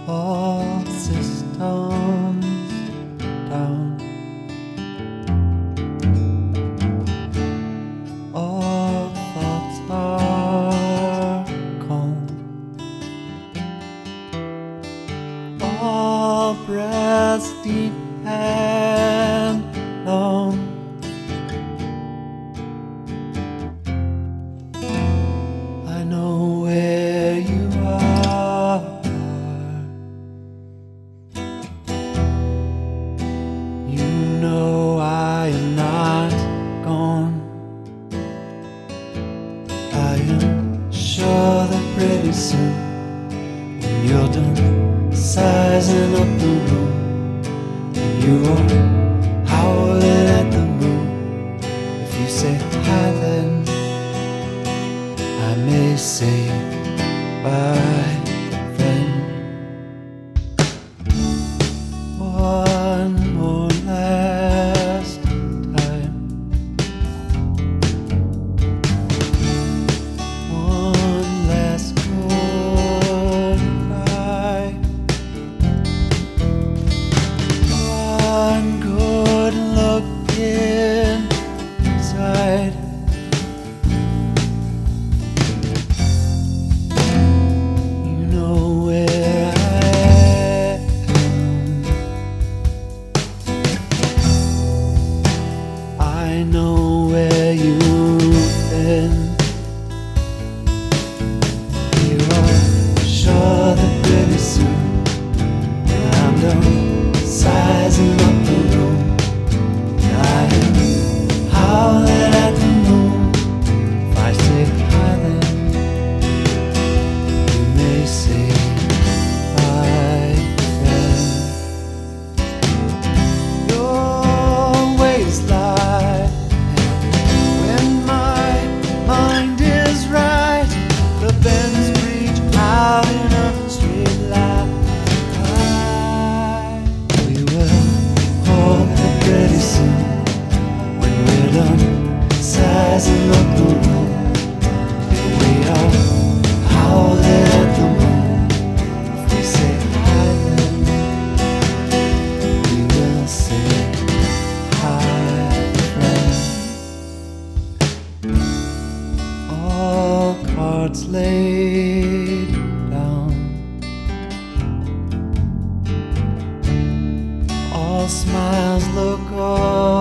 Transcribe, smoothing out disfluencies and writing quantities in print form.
all systems down, all thoughts are calm, all breaths deep and long. I know where you are. You know I am not gone. I am sure that pretty soon, when you're done sizing up the room, and you are howling at the moon, if you say hi then I may say bye, friend. One more last time, one last goodbye, one good look inside. I know where you've been. You are sure that pretty soon, when I'm done sizing up the room, I am howling at the moon. If I say hi then, you may say bye then. Your ways lie when my mind is right. The bends reach out in a straight line. We will hold it pretty soon, when we're done sizing up the room. We are howling at the moon. If we say hi then, we will say hi, friend. All cards laid down, all smiles look on